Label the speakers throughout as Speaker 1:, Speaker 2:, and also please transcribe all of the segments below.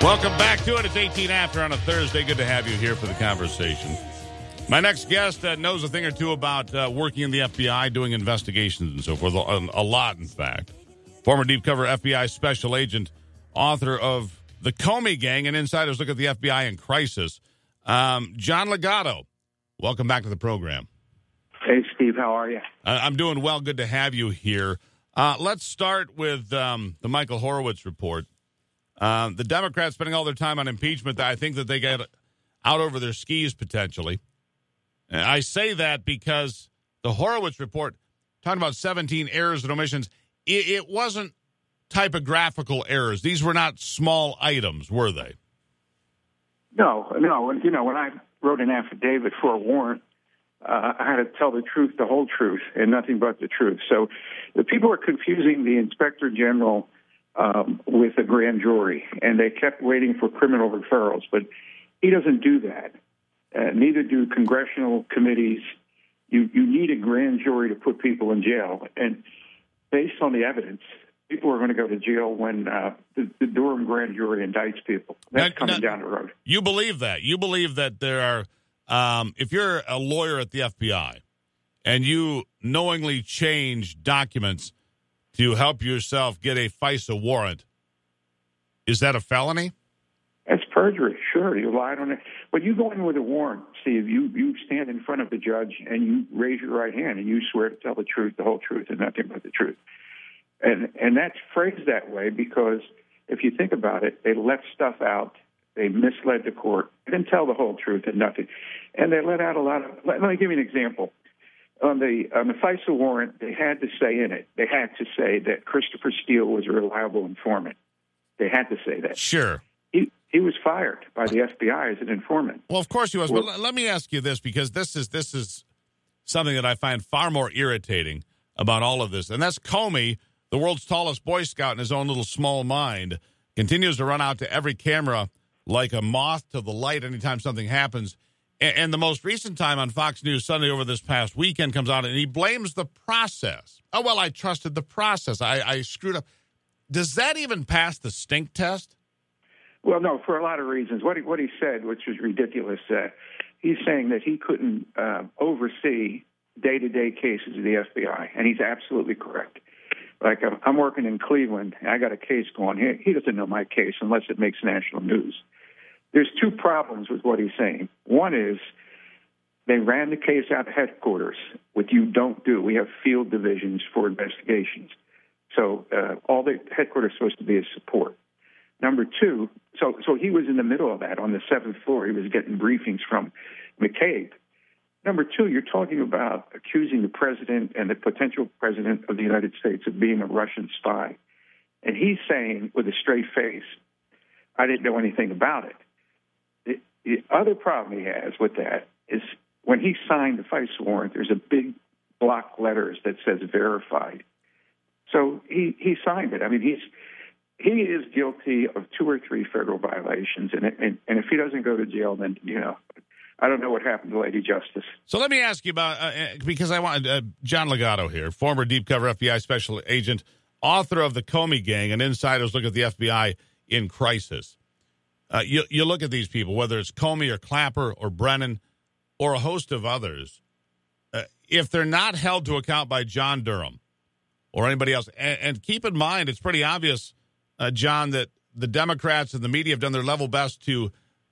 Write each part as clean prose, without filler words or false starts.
Speaker 1: Welcome back to it. It's 18 after on a Thursday. Good to have you here for the conversation. My next guest knows a thing or two about working in the FBI, doing investigations and so forth. A lot, in fact. Former deep cover FBI special agent, author of The Comey Gang, and Insider's Look at the FBI in Crisis. John Legato, welcome back to the program.
Speaker 2: Hey, Steve, how are you?
Speaker 1: I'm doing well. Good to have you here. Let's start with the Michael Horowitz report. The Democrats spending all their time on impeachment. I think that they get out over their skis potentially. And I say that because the Horowitz report, talking about 17 errors and omissions, it wasn't typographical errors. These were not small items, were they?
Speaker 2: No. You know, when I wrote an affidavit for a warrant, I had to tell the truth, the whole truth, and nothing but the truth. So the people are confusing the Inspector General with a grand jury, and they kept waiting for criminal referrals. But he doesn't do that. Neither do congressional committees. You need a grand jury to put people in jail. And based on the evidence, people are going to go to jail when the Durham grand jury indicts people. That's coming down the road.
Speaker 1: You believe that? You believe that there are, if you're a lawyer at the FBI and you knowingly change documents to help yourself get a FISA warrant, is that a felony?
Speaker 2: That's perjury. Sure, you lied on it. But you go in with a warrant, Steve. You stand in front of the judge and you raise your right hand and you swear to tell the truth, the whole truth, and nothing but the truth. And that's phrased that way because if you think about it, they left stuff out. They misled the court. They didn't tell the whole truth and nothing. And they let out a lot of. Let me give you an example. On the FISA warrant, they had to say in it, they had to say that Christopher Steele was a reliable informant. They had to say that.
Speaker 1: Sure.
Speaker 2: He was fired by the FBI as an informant.
Speaker 1: Well, of course he was. But let me ask you this, because this is something that I find far more irritating about all of this. And that's Comey, the world's tallest Boy Scout in his own little small mind, continues to run out to every camera like a moth to the light anytime something happens. And the most recent time on Fox News Sunday over this past weekend comes out, and he blames the process. Oh, well, I trusted the process. I screwed up. Does that even pass the stink test?
Speaker 2: Well, no, for a lot of reasons. What he said, which was ridiculous, he's saying that he couldn't oversee day-to-day cases of the FBI, and he's absolutely correct. Like, I'm working in Cleveland, and I got a case going. He doesn't know my case unless it makes national news. There's two problems with what he's saying. One is they ran the case out of headquarters, which you don't do. We have field divisions for investigations. So all the headquarters is supposed to be is support. Number two, so he was in the middle of that on the 7th floor. He was getting briefings from McCabe. Number two, you're talking about accusing the president and the potential president of the United States of being a Russian spy. And he's saying with a straight face, I didn't know anything about it. The other problem he has with that is when he signed the FISA warrant, there's a big block letters that says verified. So he signed it. I mean, he is guilty of 2 or 3 federal violations, and if he doesn't go to jail, then I don't know what happened to Lady Justice.
Speaker 1: So let me ask you about because I want John Legato here, former deep cover FBI special agent, author of The Comey Gang, and Insider's Look at the FBI in Crisis. You look at these people, whether it's Comey or Clapper or Brennan or a host of others, if they're not held to account by John Durham or anybody else, and keep in mind, it's pretty obvious, John, that the Democrats and the media have done their level best to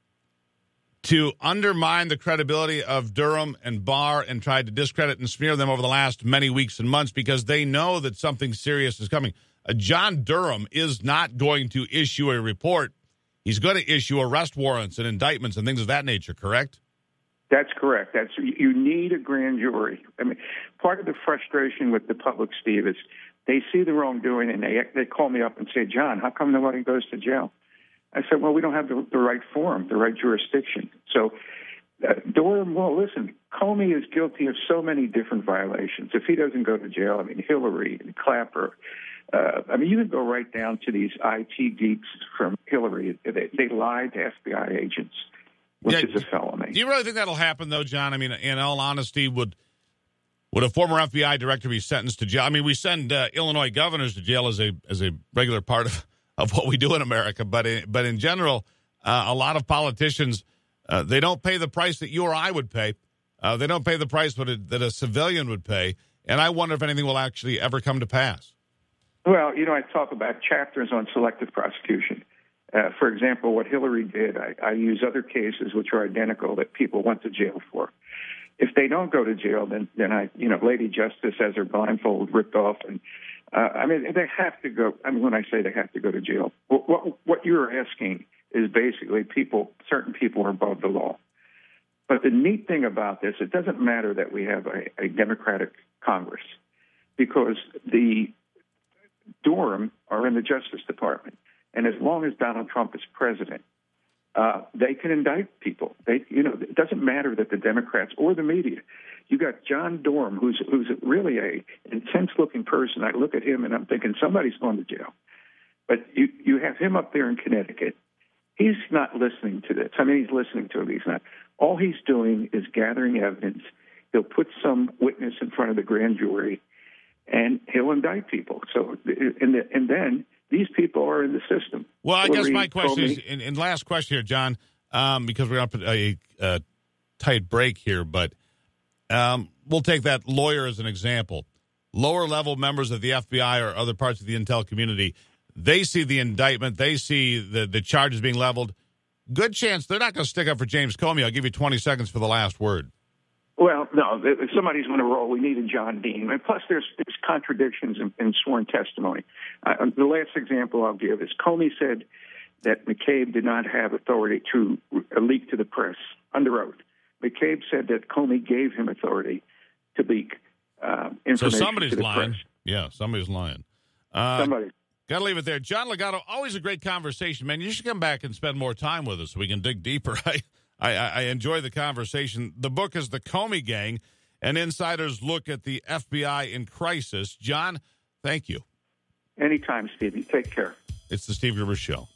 Speaker 1: undermine the credibility of Durham and Barr and tried to discredit and smear them over the last many weeks and months because they know that something serious is coming. John Durham is not going to issue a report. He's going to issue arrest warrants and indictments and things of that nature, correct?
Speaker 2: That's correct. You need a grand jury. I mean, part of the frustration with the public, Steve, is they see the wrongdoing and they call me up and say, John, how come nobody goes to jail? I said, well, we don't have the right forum, the right jurisdiction. So Durham, well, listen, Comey is guilty of so many different violations. If he doesn't go to jail, I mean, Hillary and Clapper, you can go right down to these IT geeks from Hillary. They lied to FBI agents, which is a felony.
Speaker 1: Do you really think that'll happen, though, John? I mean, in all honesty, would a former FBI director be sentenced to jail? I mean, we send Illinois governors to jail as a regular part of what we do in America. But in general, a lot of politicians, they don't pay the price that you or I would pay. They don't pay the price that a civilian would pay. And I wonder if anything will actually ever come to pass.
Speaker 2: Well, I talk about chapters on selective prosecution. For example, what Hillary did, I use other cases which are identical that people went to jail for. If they don't go to jail, then Lady Justice has her blindfold ripped off, and they have to go. I mean, when I say they have to go to jail, what you're asking is basically certain people are above the law. But the neat thing about this, it doesn't matter that we have a Democratic Congress, because the Durham are in the Justice Department, and as long as Donald Trump is president, they can indict people. It doesn't matter that the Democrats or the media. You got John Durham, who's really a intense-looking person. I look at him and I'm thinking somebody's going to jail. But you have him up there in Connecticut. He's not listening to this. I mean, he's listening to him. He's not. All he's doing is gathering evidence. He'll put some witness in front of the grand jury, and he'll indict people. So, and then these people are in the system.
Speaker 1: Well, I guess my question is, and last question here, John, because we're up at a tight break here, but we'll take that lawyer as an example. Lower-level members of the FBI or other parts of the intel community, they see the indictment, they see the charges being leveled. Good chance they're not going to stick up for James Comey. I'll give you 20 seconds for the last word.
Speaker 2: Well, no, if somebody's going to roll, we need a John Dean. And plus, there's contradictions in sworn testimony. The last example I'll give is Comey said that McCabe did not have authority to leak to the press under oath. McCabe said that Comey gave him authority to leak information
Speaker 1: so somebody's
Speaker 2: to the
Speaker 1: lying.
Speaker 2: press.
Speaker 1: Yeah, somebody's lying.
Speaker 2: Somebody.
Speaker 1: Got to leave it there. John Legato, always a great conversation, man. You should come back and spend more time with us so we can dig deeper. I enjoy the conversation. The book is The Comey Gang, an insider's look at the FBI in crisis. John, thank you.
Speaker 2: Anytime, Stevie. Take care.
Speaker 1: It's the Steve Gruber Show.